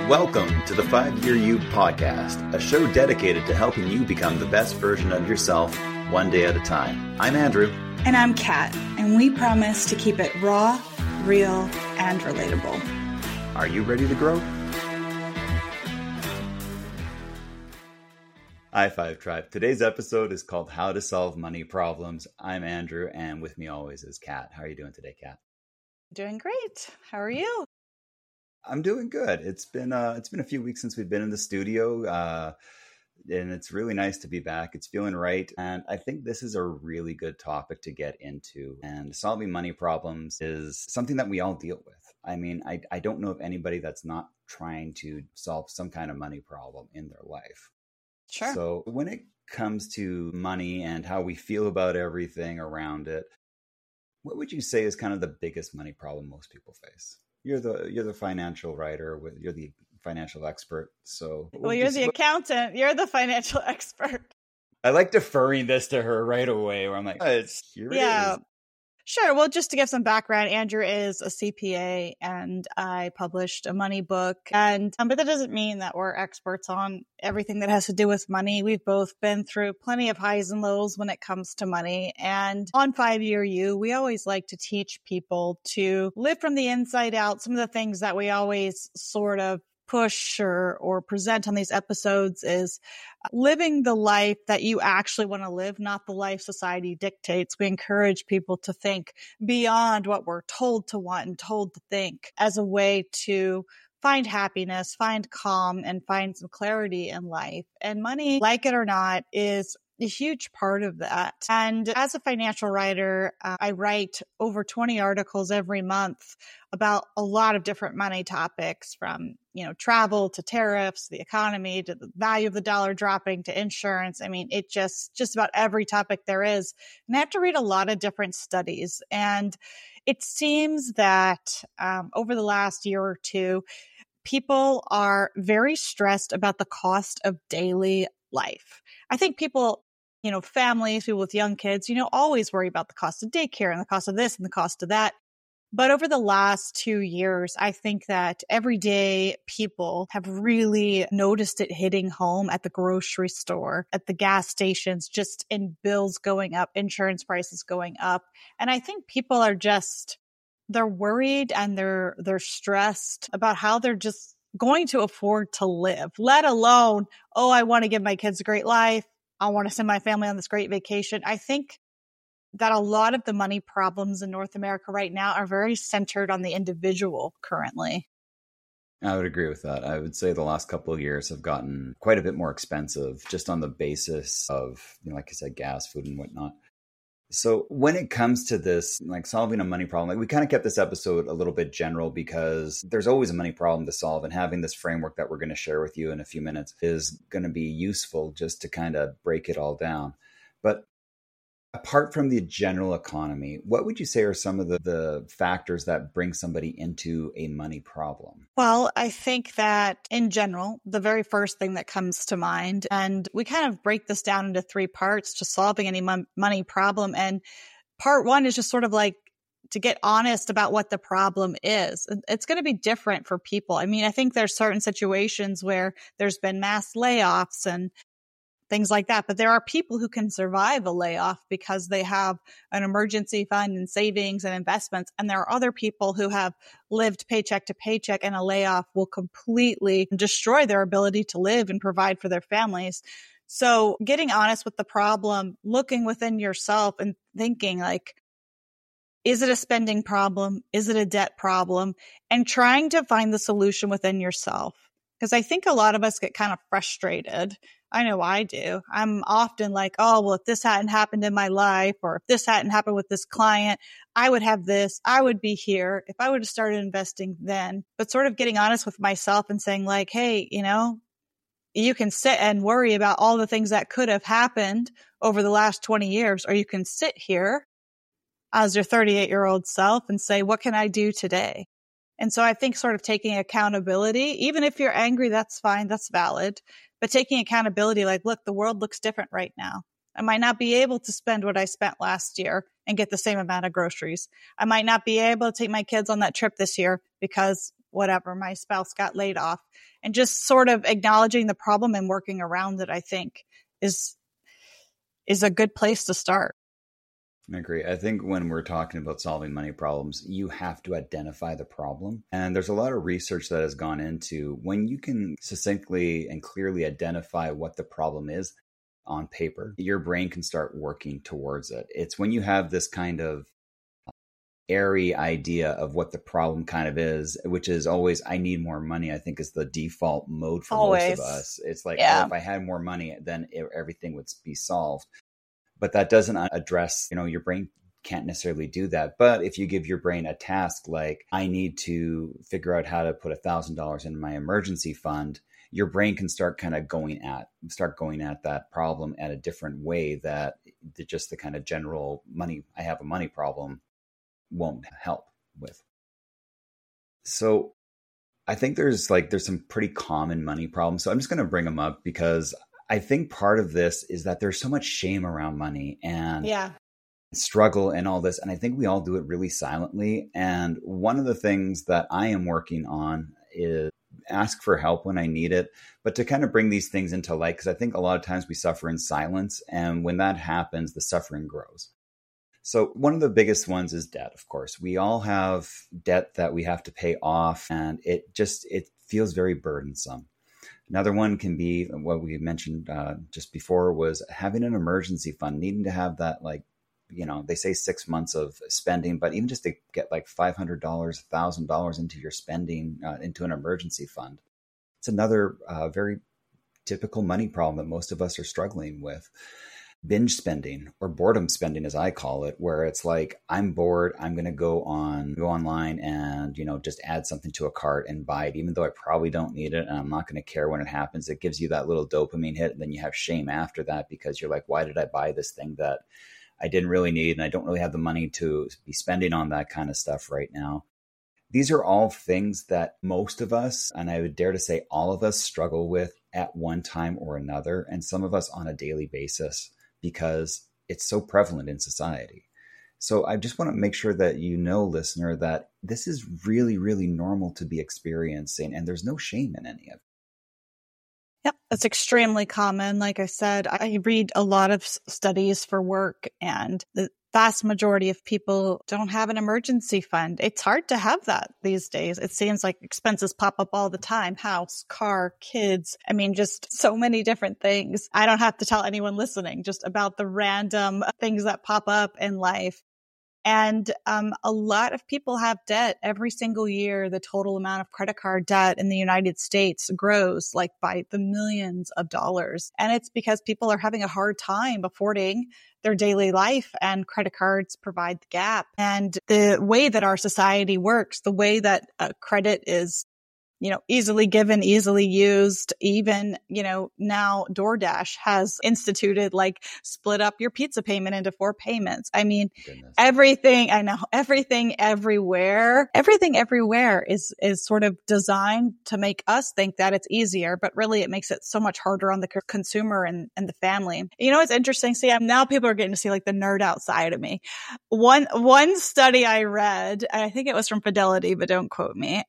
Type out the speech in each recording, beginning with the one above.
Welcome to the 5-Year You podcast, a show dedicated to helping you become the best version of yourself one day at a time. I'm Andrew. And I'm Kat, and we promise to keep it raw, real, and relatable. Are you ready to grow? i5 Tribe. Today's episode is called How to Solve Money Problems. I'm Andrew, and with me always is Kat. How are you doing today, Kat? Doing great. How are you? I'm doing good. It's been a few weeks since we've been in the studio, and it's really nice to be back. It's feeling right, and I think this is a really good topic to get into. And solving money problems is something that we all deal with. I mean, I don't know of anybody that's not trying to solve some kind of money problem in their life. Sure. So when it comes to money and how we feel about everything around it, what would you say is kind of the biggest money problem most people face? You're the financial writer, you're the financial expert. So you're the accountant. You're the financial expert. I like deferring this to her right away, where I'm like, it is. Sure. Well, just to give some background, Andrew is a CPA, and I published a money book. But that doesn't mean that we're experts on everything that has to do with money. We've both been through plenty of highs and lows when it comes to money. And on 5-Year You, we always like to teach people to live from the inside out. Some of the things that we always sort of push or present on these episodes is living the life that you actually want to live, not the life society dictates. We encourage people to think beyond what we're told to want and told to think as a way to find happiness, find calm, and find some clarity in life. And money, like it or not, is a huge part of that. And as a financial writer, I write over 20 articles every month about a lot of different money topics, from, travel to tariffs, the economy, to the value of the dollar dropping, to insurance. I mean, it just about every topic there is. And I have to read a lot of different studies. And it seems that over the last year or two, people are very stressed about the cost of daily life. I think people, families, people with young kids, always worry about the cost of daycare and the cost of this and the cost of that. But over the last 2 years, I think that everyday people have really noticed it hitting home at the grocery store, at the gas stations, just in bills going up, insurance prices going up. And I think people are they're worried and they're stressed about how they're just going to afford to live, let alone, I want to give my kids a great life. I want to send my family on this great vacation. I think that a lot of the money problems in North America right now are very centered on the individual currently. I would agree with that. I would say the last couple of years have gotten quite a bit more expensive just on the basis of, like I said, gas, food, and whatnot. So when it comes to this, like solving a money problem, we kind of kept this episode a little bit general because there's always a money problem to solve, and having this framework that we're going to share with you in a few minutes is going to be useful just to kind of break it all down. But apart from the general economy, what would you say are some of the factors that bring somebody into a money problem? Well, I think that in general, the very first thing that comes to mind, and we kind of break this down into 3 parts to solving any money problem. And part 1 is just sort of like to get honest about what the problem is. It's going to be different for people. I mean, I think there's certain situations where there's been mass layoffs and things like that. But there are people who can survive a layoff because they have an emergency fund and savings and investments. And there are other people who have lived paycheck to paycheck, and a layoff will completely destroy their ability to live and provide for their families. So getting honest with the problem, looking within yourself and thinking like, is it a spending problem? Is it a debt problem? And trying to find the solution within yourself. Because I think a lot of us get kind of frustrated. I know I do. I'm often like, if this hadn't happened in my life, or if this hadn't happened with this client, I would have this, I would be here if I would have started investing then. But sort of getting honest with myself and saying like, hey, you can sit and worry about all the things that could have happened over the last 20 years, or you can sit here as your 38-year-old self and say, what can I do today? And so I think sort of taking accountability, even if you're angry, that's fine, that's valid. But taking accountability, like, look, the world looks different right now. I might not be able to spend what I spent last year and get the same amount of groceries. I might not be able to take my kids on that trip this year because, whatever, my spouse got laid off, and just sort of acknowledging the problem and working around it, I think is a good place to start. I agree. I think when we're talking about solving money problems, you have to identify the problem. And there's a lot of research that has gone into when you can succinctly and clearly identify what the problem is on paper, your brain can start working towards it. It's when you have this kind of airy idea of what the problem kind of is, which is always, I need more money, I think is the default mode for most of us. It's like, oh, if I had more money, then everything would be solved. But that doesn't address, your brain can't necessarily do that. But if you give your brain a task like, I need to figure out how to put $1,000 in my emergency fund, your brain can start kind of going at that problem at a different way that just the kind of general money, I have a money problem, won't help with. So I think there's some pretty common money problems. So I'm just going to bring them up because I think part of this is that there's so much shame around money and struggle and all this. And I think we all do it really silently. And one of the things that I am working on is ask for help when I need it, but to kind of bring these things into light, because I think a lot of times we suffer in silence. And when that happens, the suffering grows. So one of the biggest ones is debt, of course. We all have debt that we have to pay off, and it feels very burdensome. Another one can be what we mentioned just before was having an emergency fund, needing to have that, they say 6 months of spending, but even just to get like $500, $1,000 into your spending, into an emergency fund. It's another very typical money problem that most of us are struggling with. Binge spending, or boredom spending, as I call it, where it's like, I'm bored, I'm going to go online and, just add something to a cart and buy it, even though I probably don't need it. And I'm not going to care when it happens. It gives you that little dopamine hit. And then you have shame after that because you're like, why did I buy this thing that I didn't really need? And I don't really have the money to be spending on that kind of stuff right now. These are all things that most of us, and I would dare to say all of us, struggle with at one time or another. And some of us on a daily basis, because it's so prevalent in society. So I just want to make sure that listener, that this is really, really normal to be experiencing, and there's no shame in any of it. Yep, that's extremely common. Like I said, I read a lot of studies for work, and the vast majority of people don't have an emergency fund. It's hard to have that these days. It seems like expenses pop up all the time. House, car, kids. I mean, just so many different things. I don't have to tell anyone listening just about the random things that pop up in life. And a lot of people have debt every single year. The total amount of credit card debt in the United States grows like by the millions of dollars. And it's because people are having a hard time affording their daily life, and credit cards provide the gap. And the way that our society works, the way that credit is, easily given, easily used, even, now DoorDash has instituted split up your pizza payment into 4 payments. I mean, everything everywhere is sort of designed to make us think that it's easier, but really it makes it so much harder on the consumer and the family. It's interesting. See, now people are getting to see the nerd outside of me. One study I read, I think it was from Fidelity, but don't quote me,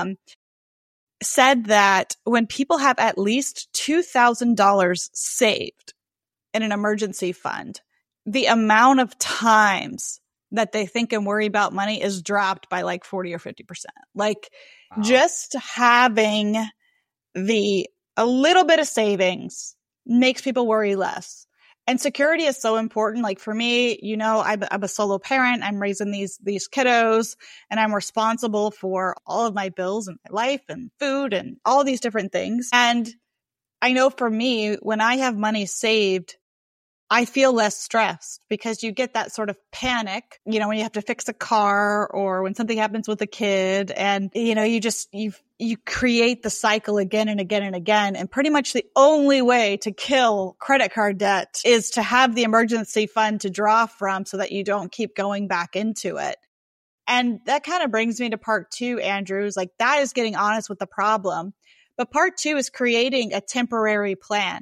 said that when people have at least $2,000 saved in an emergency fund, the amount of times that they think and worry about money is dropped by 40 or 50%. Wow. Just having a little bit of savings makes people worry less. And security is so important. For me, I'm a solo parent. I'm raising these kiddos, and I'm responsible for all of my bills and my life and food and all these different things. And I know for me, when I have money saved, I feel less stressed, because you get that sort of panic, when you have to fix a car or when something happens with a kid, and, you create the cycle again and again and again. And pretty much the only way to kill credit card debt is to have the emergency fund to draw from so that you don't keep going back into it. And that kind of brings me to part 2, Andrew, is that is getting honest with the problem. But part 2 is creating a temporary plan.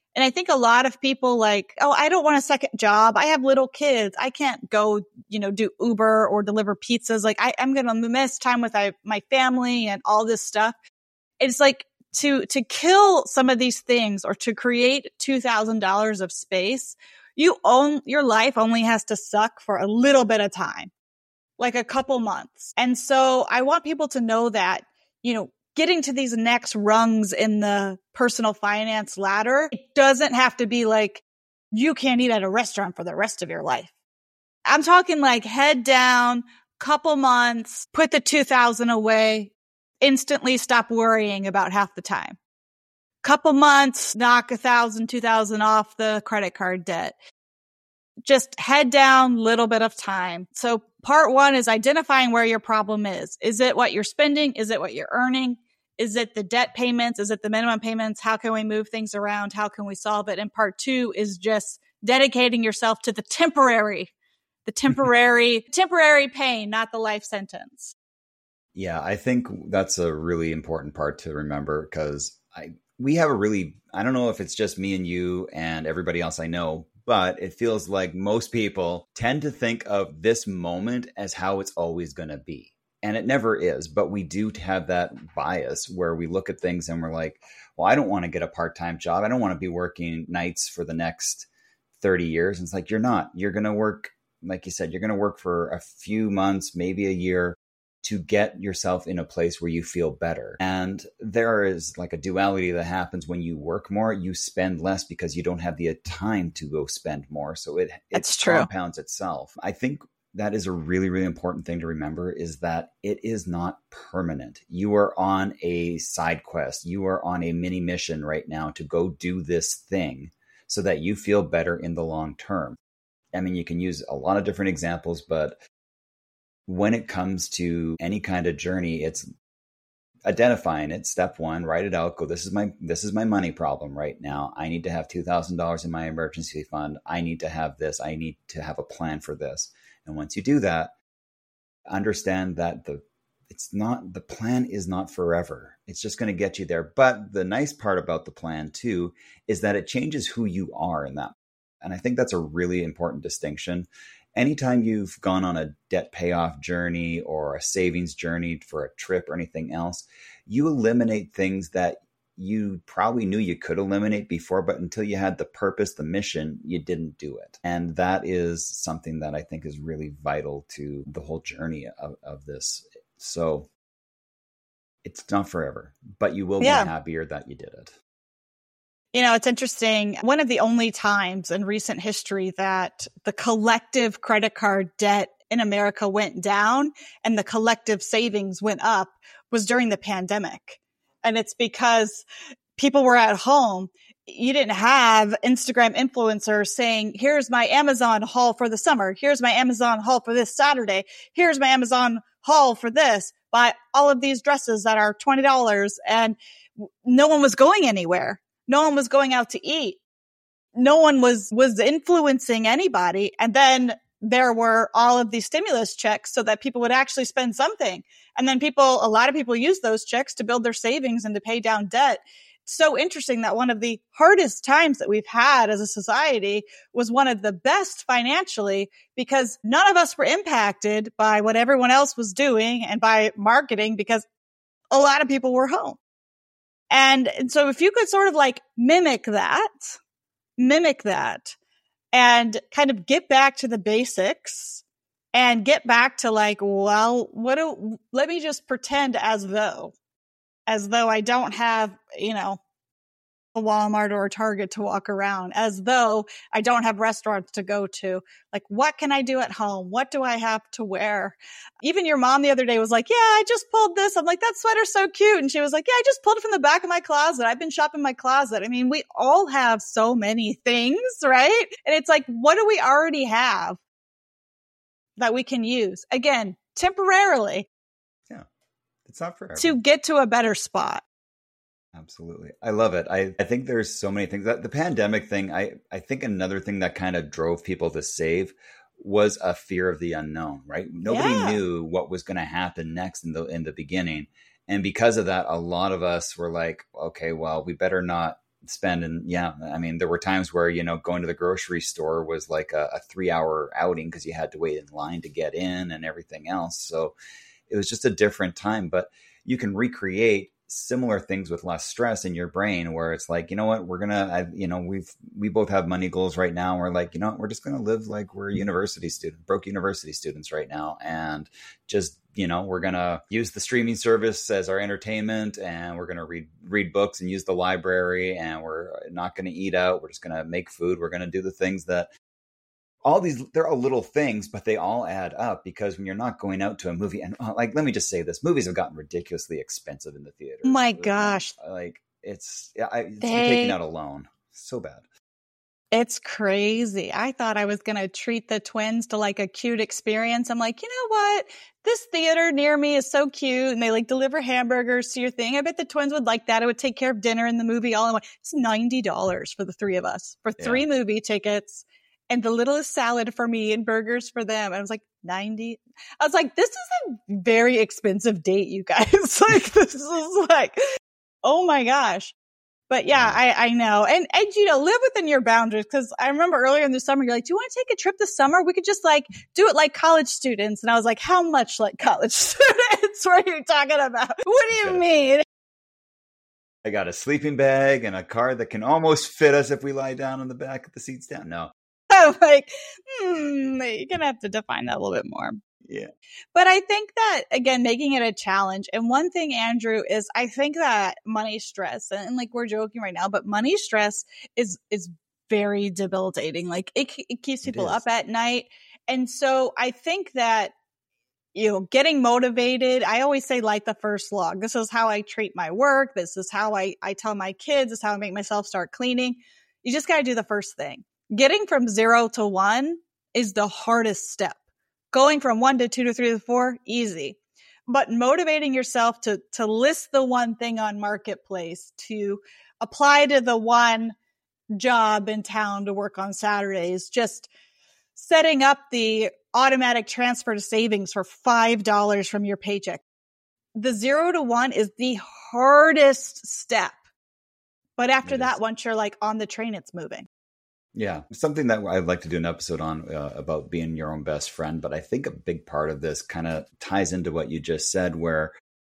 And I think a lot of people like, oh, I don't want a second job. I have little kids. I can't go, do Uber or deliver pizzas. Like I'm going to miss time with my family and all this stuff. It's like to kill some of these things or to create $2,000 of space, your life only has to suck for a little bit of time, like a couple months. And so I want people to know that, getting to these next rungs in the personal finance ladder, it doesn't have to be like you can't eat at a restaurant for the rest of your life. I'm talking like head down, couple months, put the 2,000 away, instantly stop worrying about half the time. Couple months, knock 1,000, 2,000 off the credit card debt. Just head down, little bit of time. So part one is identifying where your problem is. Is it what you're spending? Is it what you're earning? Is it the debt payments? Is it the minimum payments? How can we move things around? How can we solve it? And part two is just dedicating yourself to the temporary pain, not the life sentence. Yeah, I think that's a really important part to remember because we have I don't know if it's just me and you and everybody else I know, but it feels like most people tend to think of this moment as how it's always going to be. And it never is, but we do have that bias where we look at things and we're like, well, I don't want to get a part-time job. I don't want to be working nights for the next 30 years. And it's like, you're not. You're going to work, like you said, you're going to work for a few months, maybe a year to get yourself in a place where you feel better. And there is like a duality that happens when you work more, you spend less because you don't have the time to go spend more. So it compounds itself. I think that is a really, really important thing to remember is that it is not permanent. You are on a side quest. You are on a mini mission right now to go do this thing so that you feel better in the long term. I mean, you can use a lot of different examples, but when it comes to any kind of journey, it's identifying it. Step one, write it out. Go, this is my money problem right now. I need to have $2,000 in my emergency fund. I need to have this. I need to have a plan for this. And once you do that, understand that the plan is not forever. It's just going to get you there. But the nice part about the plan too, is that it changes who you are in that. And I think that's a really important distinction. Anytime you've gone on a debt payoff journey or a savings journey for a trip or anything else, you eliminate things that you probably knew you could eliminate before, but until you had the purpose, the mission, you didn't do it. And that is something that I think is really vital to the whole journey of this. So it's not forever, but you will be happier that you did it. It's interesting. One of the only times in recent history that the collective credit card debt in America went down and the collective savings went up was during the pandemic. And it's because people were at home. You didn't have Instagram influencers saying, here's my Amazon haul for the summer. Here's my Amazon haul for this Saturday. Here's my Amazon haul for this. Buy all of these dresses that are $20. And no one was going anywhere. No one was going out to eat. No one was influencing anybody. And then there were all of these stimulus checks so that people would actually spend something. And then a lot of people use those checks to build their savings and to pay down debt. It's so interesting that one of the hardest times that we've had as a society was one of the best financially because none of us were impacted by what everyone else was doing and by marketing because a lot of people were home. And so if you could sort of like mimic that and kind of get back to the basics and get back to like, well, let me just pretend as though I don't have, a Walmart or a Target to walk around, as though I don't have restaurants to go to. Like, what can I do at home? What do I have to wear? Even your mom the other day was like, yeah, I just pulled this. I'm like, that sweater's so cute. And she was like, yeah, I just pulled it from the back of my closet. I've been shopping my closet. I mean, we all have so many things, right? And it's like, what do we already have that we can use? Again, temporarily. Yeah. It's not forever. To get to a better spot. Absolutely. I love it. I think there's so many things. The pandemic thing, I think another thing that kind of drove people to save was a fear of the unknown, right? Nobody knew what was going to happen next in the beginning. And because of that, a lot of us were like, okay, well, we better not spend. And yeah, I mean, there were times where, going to the grocery store was like a 3-hour outing because you had to wait in line to get in and everything else. So it was just a different time, but you can recreate similar things with less stress in your brain, where it's like, what, we both have money goals right now. We're like, we're just going to live like we're broke university students right now. And just, we're going to use the streaming service as our entertainment, and we're going to read books and use the library, and we're not going to eat out. We're just going to make food. We're going to do the things that they're all little things, but they all add up, because when you're not going out to a movie, and let me just say this, movies have gotten ridiculously expensive in the theater. My gosh. It's taking out a loan. So bad. It's crazy. I thought I was going to treat the twins to like a cute experience. I'm like, you know what? This theater near me is so cute, and they like deliver hamburgers to your thing. I bet the twins would like that. It would take care of dinner and the movie all in one. It's $90 for the three of us for 3 movie tickets. And the littlest salad for me and burgers for them. And I was like, 90. I was like, this is a very expensive date, you guys. This is like, oh my gosh. But yeah, I know. And live within your boundaries. Cause I remember earlier in the summer, you're like, do you want to take a trip this summer? We could just do it like college students. And I was like, how much like college students? What are you talking about? What do you mean? I got a sleeping bag and a car that can almost fit us if we lie down on the back of the seats down. No. I'm like, you're going to have to define that a little bit more. Yeah. But I think that, again, making it a challenge. And one thing, Andrew, is I think that money stress, and like we're joking right now, but money stress is very debilitating. Like it keeps people up at night. And so I think that, getting motivated, I always say light the first log. This is how I treat my work. This is how I tell my kids. This is how I make myself start cleaning. You just got to do the first thing. Getting from 0 to 1 is the hardest step. Going from 1 to 2 to 3 to 4, easy. But motivating yourself to list the one thing on Marketplace, to apply to the one job in town to work on Saturdays, just setting up the automatic transfer to savings for $5 from your paycheck. The 0 to 1 is the hardest step. But after that, once you're like on the train, it's moving. Yeah, something that I'd like to do an episode on about being your own best friend. But I think a big part of this kind of ties into what you just said, where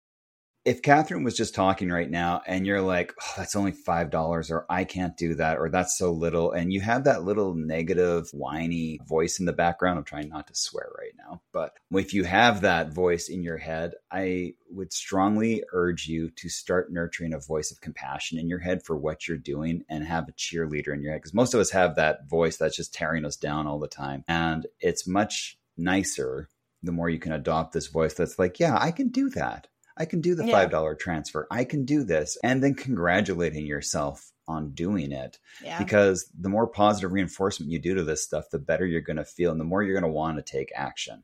if Catherine was just talking right now and you're like, oh, that's only $5, or I can't do that, or that's so little, and you have that little negative, whiny voice in the background. I'm trying not to swear right now, but if you have that voice in your head, I would strongly urge you to start nurturing a voice of compassion in your head for what you're doing, and have a cheerleader in your head. Because most of us have that voice that's just tearing us down all the time. And it's much nicer the more you can adopt this voice that's like, yeah, I can do that. I can do the $5 transfer. I can do this. And then congratulating yourself on doing it. Yeah. Because the more positive reinforcement you do to this stuff, the better you're going to feel, and the more you're going to want to take action.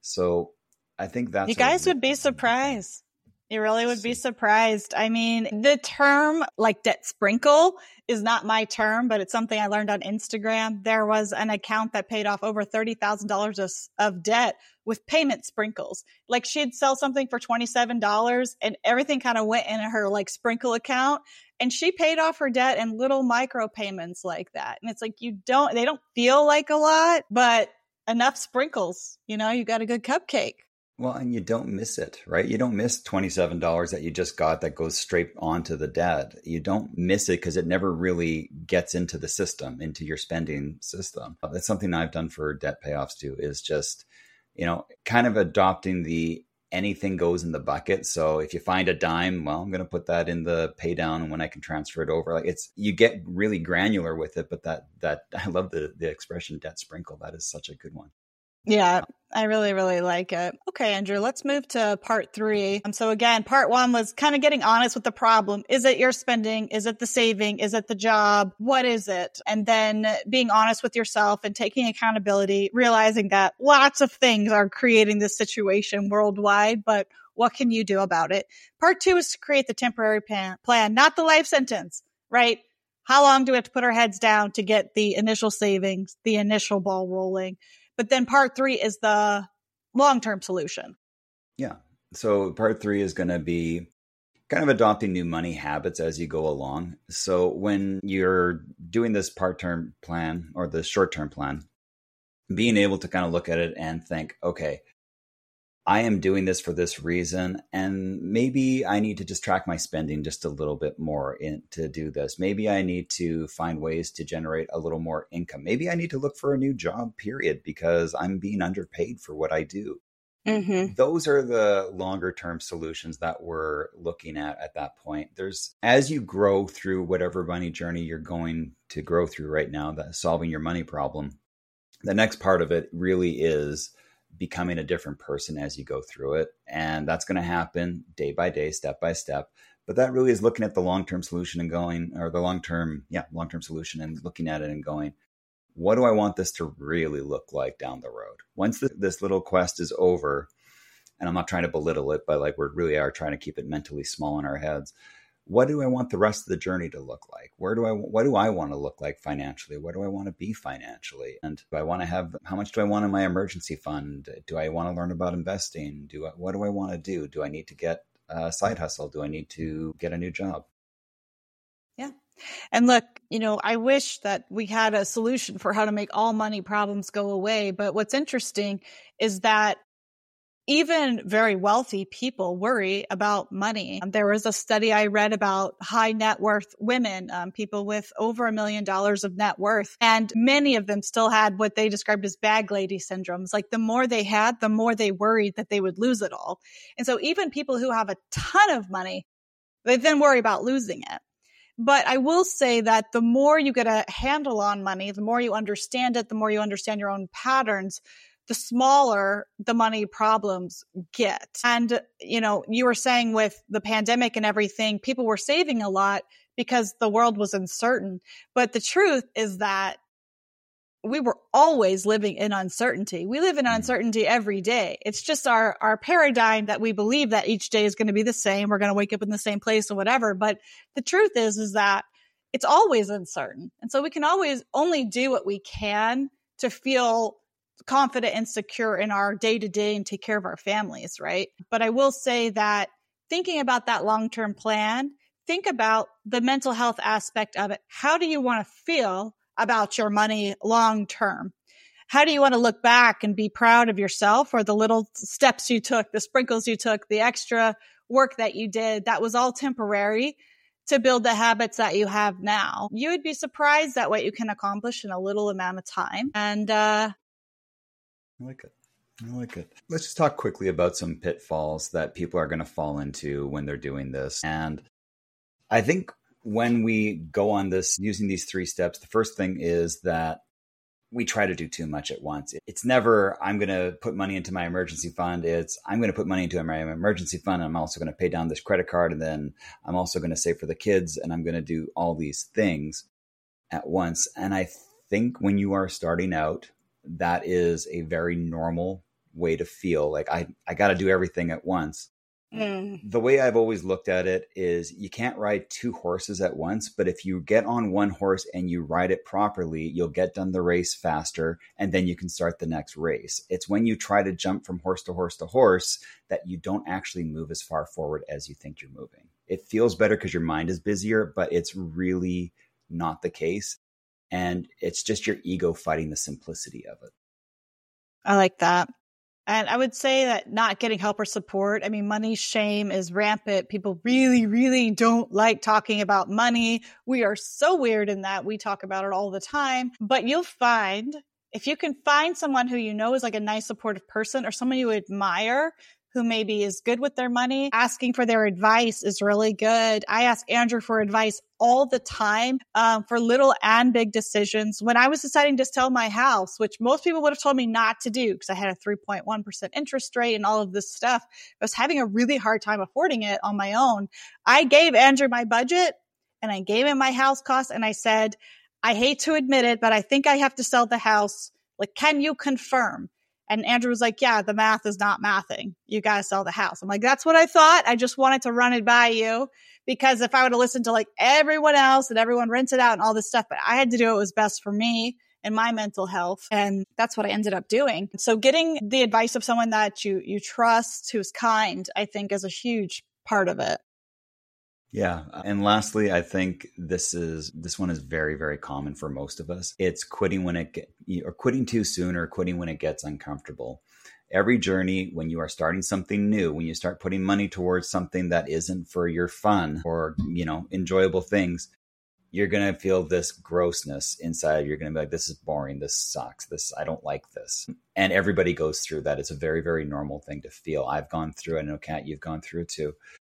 So I think that's... You guys would be surprised. You really would be surprised. I mean, the term like debt sprinkle is not my term, but it's something I learned on Instagram. There was an account that paid off over $30,000 of debt with payment sprinkles. Like she'd sell something for $27 and everything kind of went in her like sprinkle account, and she paid off her debt in little micro payments like that. And it's like, they don't feel like a lot, but enough sprinkles, you got a good cupcake. Well, and you don't miss it, right? You don't miss $27 that you just got that goes straight onto the debt. You don't miss it because it never really gets into the system, into your spending system. That's something I've done for debt payoffs too, is just, kind of adopting the anything goes in the bucket. So if you find a dime, well, I'm going to put that in the pay down, and when I can transfer it over, like you get really granular with it. But that I love the expression debt sprinkle. That is such a good one. Yeah, I really, really like it. Okay, Andrew, let's move to part 3. So again, part 1 was kind of getting honest with the problem. Is it your spending? Is it the saving? Is it the job? What is it? And then being honest with yourself and taking accountability, realizing that lots of things are creating this situation worldwide, but what can you do about it? Part 2 is to create the temporary plan, not the life sentence, right? How long do we have to put our heads down to get the initial savings, the initial ball rolling? But then part 3 is the long-term solution. Yeah. So part 3 is going to be, kind of adopting new money habits as you go along. So when you're doing this part-term plan or the short-term plan, being able to kind of look at it and think, okay, I am doing this for this reason, and maybe I need to just track my spending just a little bit more to do this. Maybe I need to find ways to generate a little more income. Maybe I need to look for a new job, period, because I'm being underpaid for what I do. Mm-hmm. Those are the longer term solutions that we're looking at that point. As you grow through whatever money journey you're going to grow through right now, that solving your money problem, the next part of it really is becoming a different person as you go through it. And that's going to happen day by day, step by step. But that really is looking at the long-term solution and going, or the long-term solution and looking at it and going, what do I want this to really look like down the road? Once this little quest is over, and I'm not trying to belittle it, but like we really are trying to keep it mentally small in our heads. What do I want the rest of the journey to look like? What do I want to look like financially? What do I want to be financially? And do I want to have, how much do I want in my emergency fund? Do I want to learn about investing? What do I want to do? Do I need to get a side hustle? Do I need to get a new job? Yeah. And look, I wish that we had a solution for how to make all money problems go away. But what's interesting is that even very wealthy people worry about money. There was a study I read about high net worth women, people with over $1 million of net worth. And many of them still had what they described as bag lady syndromes. Like the more they had, the more they worried that they would lose it all. And so even people who have a ton of money, they then worry about losing it. But I will say that the more you get a handle on money, the more you understand it, the more you understand your own patterns, the smaller the money problems get. And, you were saying with the pandemic and everything, people were saving a lot because the world was uncertain. But the truth is that we were always living in uncertainty. We live in uncertainty every day. It's just our paradigm that we believe that each day is going to be the same. We're going to wake up in the same place or whatever. But the truth is that it's always uncertain. And so we can always only do what we can to feel confident and secure in our day-to-day and take care of our families, right? But I will say that thinking about that long-term plan, think about the mental health aspect of it. How do you want to feel about your money long-term? How do you want to look back and be proud of yourself or the little steps you took, the sprinkles you took, the extra work that you did? That was all temporary to build the habits that you have now. You would be surprised at what you can accomplish in a little amount of time. And, I like it. Let's just talk quickly about some pitfalls that people are going to fall into when they're doing this. And I think when we go on this, using these 3 steps, the first thing is that we try to do too much at once. It's never, I'm going to put money into my emergency fund. It's, I'm going to put money into my emergency fund. And I'm also going to pay down this credit card. And then I'm also going to save for the kids. And I'm going to do all these things at once. And I think when you are starting out, that is a very normal way to feel like I got to do everything at once. The way I've always looked at it is you can't ride 2 horses at once, but if you get on one horse and you ride it properly, you'll get done the race faster and then you can start the next race. It's when you try to jump from horse to horse to horse that you don't actually move as far forward as you think you're moving. It feels better because your mind is busier, but it's really not the case. And it's just your ego fighting the simplicity of it. I like that. And I would say that not getting help or support, money shame is rampant. People really, really don't like talking about money. We are so weird in that we talk about it all the time. But you'll find, if you can find someone who you know is like a nice, supportive person or someone you admire who maybe is good with their money, asking for their advice is really good. I ask Andrew for advice all the time for little and big decisions. When I was deciding to sell my house, which most people would have told me not to do because I had a 3.1% interest rate and all of this stuff, I was having a really hard time affording it on my own. I gave Andrew my budget and I gave him my house cost and I said, I hate to admit it, but I think I have to sell the house. Like, can you confirm? And Andrew was like, yeah, the math is not mathing. You got to sell the house. I'm like, that's what I thought. I just wanted to run it by you because if I would have listened to like everyone else and everyone rented out and all this stuff, but I had to do what was best for me and my mental health. And that's what I ended up doing. So getting the advice of someone that you trust, who's kind, I think is a huge part of it. Yeah. And lastly, I think this one is very, very common for most of us. It's quitting or quitting too soon, or quitting when it gets uncomfortable. Every journey, when you are starting something new, when you start putting money towards something that isn't for your fun or, enjoyable things, you're going to feel this grossness inside. You're going to be like, this is boring. This sucks. I don't like this. And everybody goes through that. It's a very, very normal thing to feel. I've gone through it. I know, Kat, you've gone through it too.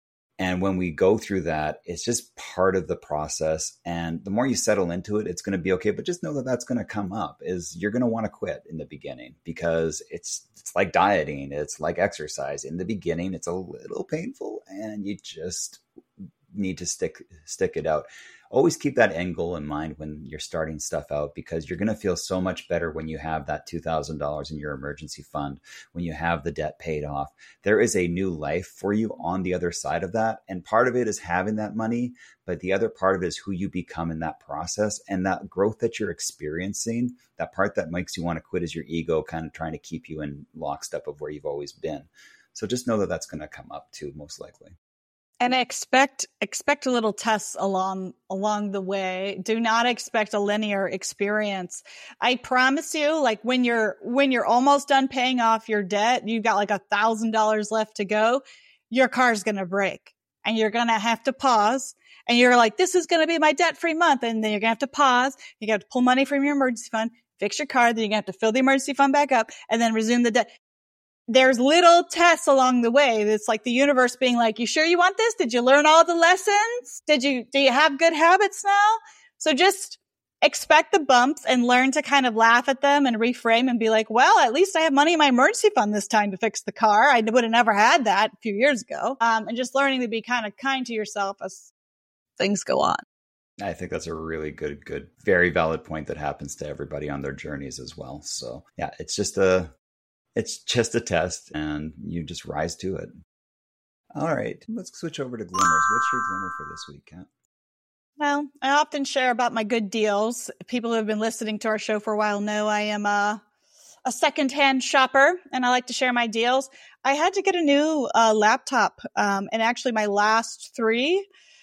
And when we go through that, it's just part of the process. And the more you settle into it, it's going to be okay. But just know that that's going to come up. Is you're going to want to quit in the beginning, because it's like dieting. It's like exercise. In the beginning, it's a little painful, and you just need to stick it out. Always keep that end goal in mind when you're starting stuff out, because you're going to feel so much better when you have that $2,000 in your emergency fund, when you have the debt paid off. There is a new life for you on the other side of that. And part of it is having that money, but the other part of it is who you become in that process, and that growth that you're experiencing. That part that makes you want to quit is your ego kind of trying to keep you in lockstep of where you've always been. So just know that that's going to come up too, most likely. And expect a little tests along the way. Do not expect a linear experience. I promise you, like when you're almost done paying off your debt, you've got like $1,000 left to go, your car's going to break, and you're going to have to pause. And you're like, this is going to be my debt-free month. And then you're going to have to pause. You got to pull money from your emergency fund, fix your car. Then you're going to have to fill the emergency fund back up, and then resume the debt. There's little tests along the way. It's like the universe being like, you sure you want this? Did you learn all the lessons? Do you have good habits now? So just expect the bumps and learn to kind of laugh at them and reframe and be like, well, at least I have money in my emergency fund this time to fix the car. I would have never had that a few years ago. And just learning to be kind of kind to yourself as things go on. I think that's a really good, very valid point that happens to everybody on their journeys as well. So yeah, it's just a test, and you just rise to it. All right, let's switch over to glimmers. What's your glimmer for this week, Kat? Well, I often share about my good deals. People who have been listening to our show for a while know I am a secondhand shopper, and I like to share my deals. I had to get a new laptop, and actually my last 3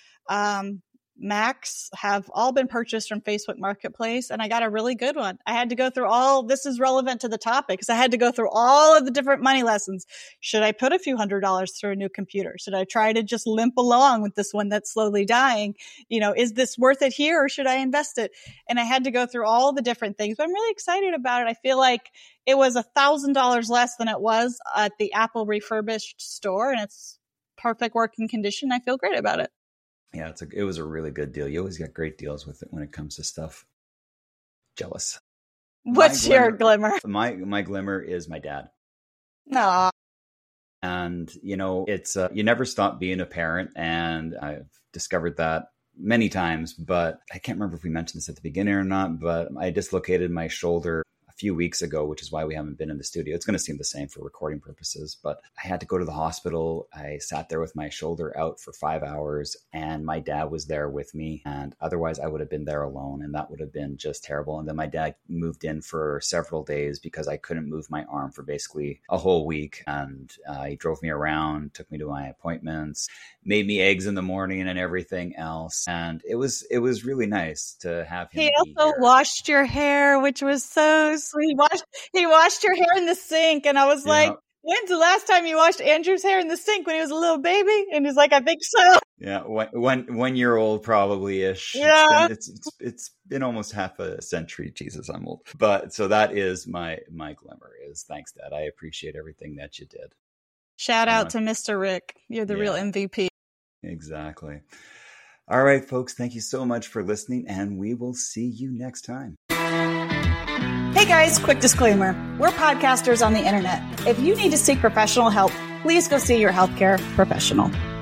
Macs have all been purchased from Facebook Marketplace, and I got a really good one. I had to go through this is relevant to the topic, because I had to go through all of the different money lessons. Should I put a few $100s through a new computer? Should I try to just limp along with this one that's slowly dying? Is this worth it here, or should I invest it? And I had to go through all the different things, but I'm really excited about it. I feel like it was $1,000 less than it was at the Apple refurbished store, and it's perfect working condition. I feel great about it. Yeah, it was a really good deal. You always get great deals with it when it comes to stuff. Jealous. What's your glimmer? My glimmer is my dad. Aww. And, it's you never stop being a parent. And I've discovered that many times, but I can't remember if we mentioned this at the beginning or not, but I dislocated my shoulder few weeks ago, which is why we haven't been in the studio. It's going to seem the same for recording purposes, but I had to go to the hospital. I sat there with my shoulder out for 5 hours, and my dad was there with me. And otherwise I would have been there alone, and that would have been just terrible. And then my dad moved in for several days because I couldn't move my arm for basically a whole week. And he drove me around, took me to my appointments, made me eggs in the morning and everything else. And it was really nice to have him. He also washed your hair, which was so sweet. He washed your hair in the sink, and I was like, when's the last time you washed Andrew's hair in the sink? When he was a little baby? And he's like, I think so. Yeah, 1 year old probably-ish. Yeah. It's been almost half a century. Jesus, I'm old. But so that is my glimmer is thanks, Dad. I appreciate everything that you did. Shout out to Mr. Rick. You're the real MVP. Exactly. All right, folks, thank you so much for listening, and we will see you next time. Hey guys, quick disclaimer. We're podcasters on the internet. If you need to seek professional help, please go see your healthcare professional.